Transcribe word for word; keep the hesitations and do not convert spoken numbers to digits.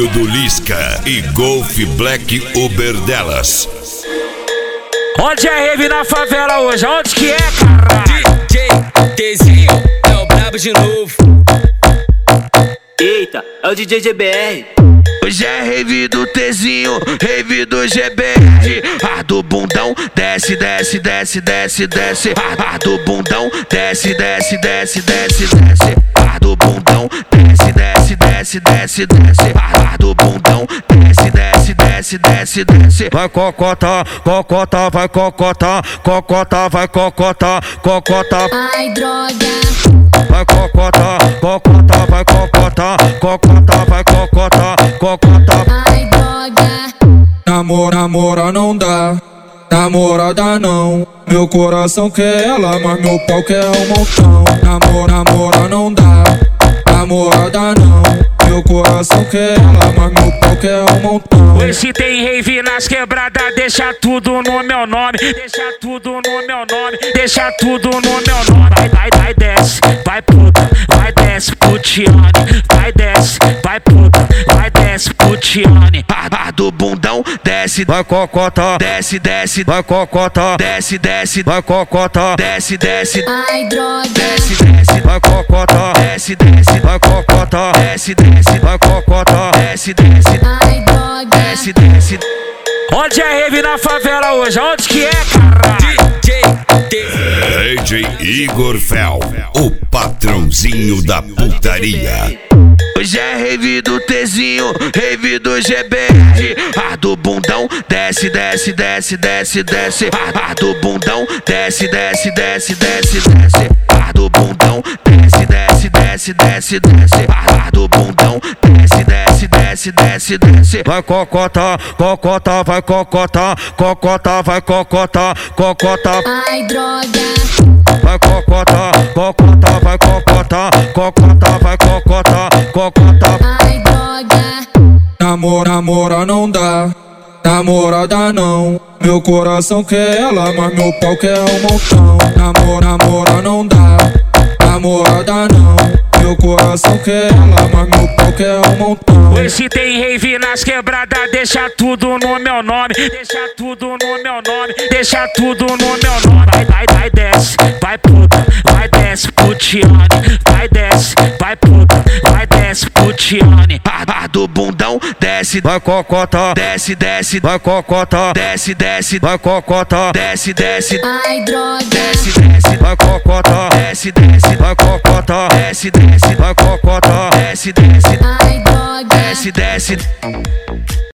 do Lisca e Golf Black Uber delas. Onde é rave na favela hoje? Onde que é, cara? D J Tzinho é o brabo de novo. Eita, é o D J G B R. Hoje é rave do Tzinho, rave do G B R. A do bundão, desce, desce, desce, desce, desce. A do bundão, desce, desce, desce, desce, desce. A do bundão, desce, desce, desce, desce, desce. A do bundão, desce, desce, desce, desce, desce. Vai cocota, cocota, vai cocota, cocota, vai cocota, cocota. Ai, droga. Vai cocota, cocota, vai cocota, cocota, vai cocota, cocota. Ai, droga. Namora, namora não dá, namorada não. Meu coração quer ela, mas meu pau quer um montão. Namora, namora não dá, namorada não. Meu coração quer ela, mas meu pau quer um montão. Hoje tem rave nas quebradas, deixa tudo no meu nome. Deixa tudo no meu nome, deixa tudo no meu nome. Vai, vai, vai, desce, vai puta, vai desce, putiane. Vai, desce, vai puta, vai desce, putiane. A, a do bundão, desce, vai cocota, desce, desce, vai cocota, desce, desce, vai cocota, desce, desce. Ai, droga. Desce, desce, vai cocota, desce, desce, vai cocota, desce, desce, vai cocota, desce, desce. Ai, droga. Desce, desce. Onde é rave na favela hoje? Onde que é, cara? D J Igor Fel, o patrãozinho da putaria. Hoje é rave do Tzinho, rave do G B R. A do bundão, desce, desce, desce, desce, desce. A, a do bundão, desce, desce, desce, desce, desce. A do bundão, desce, desce, desce, desce, desce. A, a do bundão, desce, desce, desce, desce, desce. Vai cocota, cocota, vai cocota, cocota, vai cocota, cocota. Ai, droga. Vai cocota, cocota, vai cocota, cocota, vai cocota, cocota. Ai, droga. Namora, namora não dá, namorada não. Meu coração quer ela, mas meu pau quer um montão. Namora, namora não dá, namorada não. Meu coração quer ela, mas meu pau quer um montão. Hoje tem rave nas quebradas, deixa tudo no meu nome. Deixa tudo no meu nome, deixa tudo no meu nome. Vai, vai, vai, desce, vai puta, vai desce, putiane. Vai, desce, vai puta, vai desce, putiane. A, a do bundão, desce, vai cocota, desce, desce, vai cocota, desce, desce, vai cocota, desce, desce. Ai, droga. Desce, desce, vai cocota, desce, desce, vai cocota, desce, desce, vai cocota, desce, desce. Ai, droga. Desce, desce.